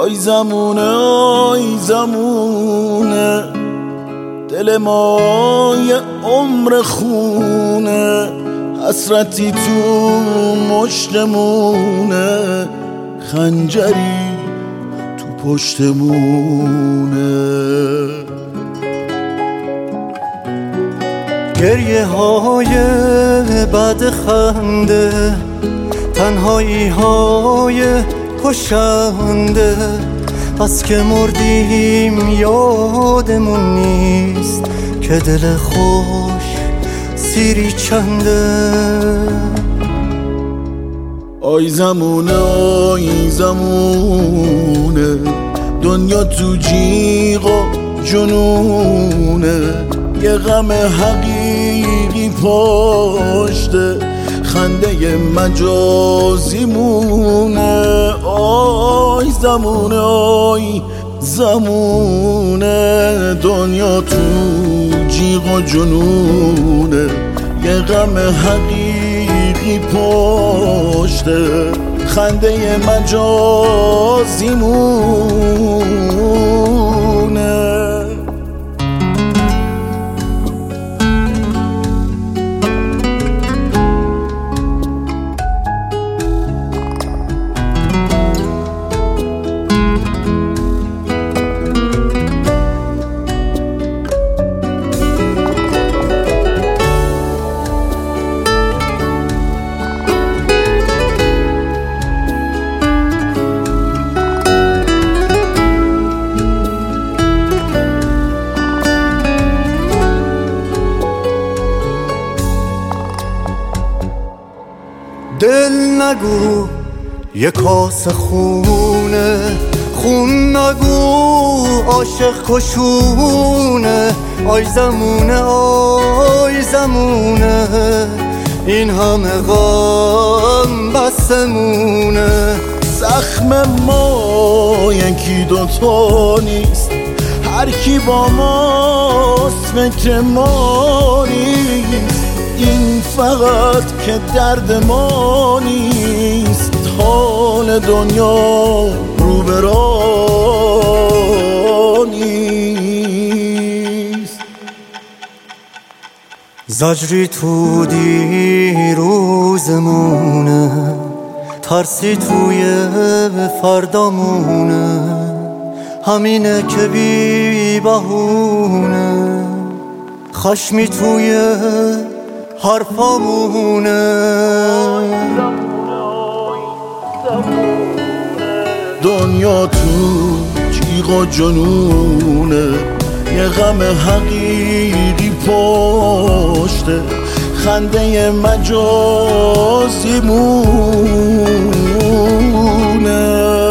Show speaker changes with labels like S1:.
S1: آی زمونه دل ما یه عمر خونه، حسرتی تو مشتمونه، خنجری تو پشتمونه.
S2: گریه های بعد خنده، تنهایی های کشنده، از که مردیم یادمون نیست که دل خوش سیری چنده.
S1: آی زمونه دنیا تو جیغ و جنونه، یه غم حقیقی پشته، خنده مجازی مونه. آی زمونه دنیا تو جیغ و جنونه، یه غم حقیقی پشته، خنده مجازی مونه.
S2: دل نگو یه کاسه خونه، خون نگو عاشق کشونه. آی زمونه این همه غم بسمونه.
S1: زخم ما یکی دوتا نیست، هر کی با ماست فکر ما نیست. این فقط که درد ما نیست، حال دنیا رو به راه نیست.
S2: زجری تو دیروزمونه، ترسی توی فردامونه، همینه که بی بهونه، خشمی توی حرفامونه.
S1: دنیا تو جیغ و جنونه، یه غم حقیقی پشته، خنده مجازی مونه.